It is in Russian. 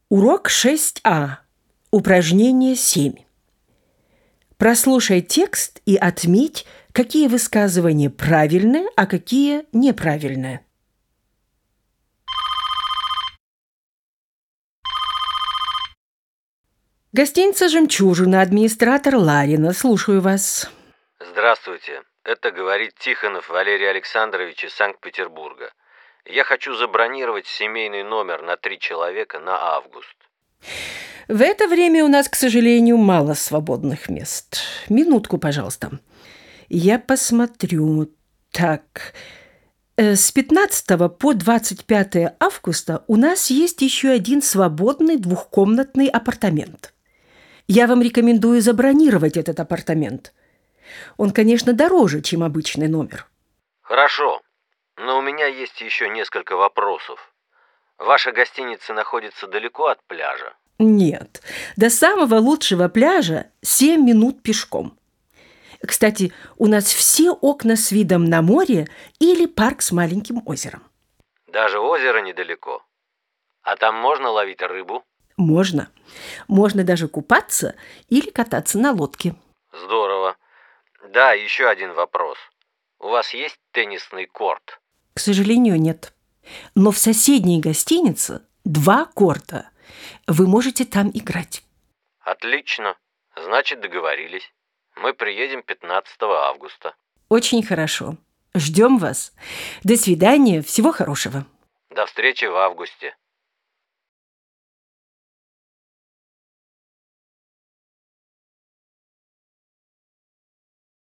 Урок 6А. Упражнение 7. Прослушай текст и отметь, какие высказывания правильные, а какие неправильные. Гостиница «Жемчужина», администратор Ларина. Слушаю вас. Здравствуйте. Это говорит Тихонов Валерий Александрович из Санкт-Петербурга. Я хочу забронировать семейный номер на 3 человека на август. В это время у нас, к сожалению, мало свободных мест. Минутку, пожалуйста. Я посмотрю. Так, с 15 по 25 августа у нас есть еще один свободный двухкомнатный апартамент. Я вам рекомендую забронировать этот апартамент. Он, конечно, дороже, чем обычный номер. Хорошо, но у меня есть еще несколько вопросов. Ваша гостиница находится далеко от пляжа? Нет, до самого лучшего пляжа 7 минут пешком. Кстати, у нас все окна с видом на море или парк с маленьким озером. Даже озеро недалеко. А там можно ловить рыбу? Можно. Можно даже купаться или кататься на лодке. Здорово. Да, еще один вопрос. У вас есть теннисный корт? К сожалению, нет. Но в соседней гостинице 2 корта. Вы можете там играть. Отлично. Значит, договорились. Мы приедем 15 августа. Очень хорошо. Ждем вас. До свидания. Всего хорошего. До встречи в августе.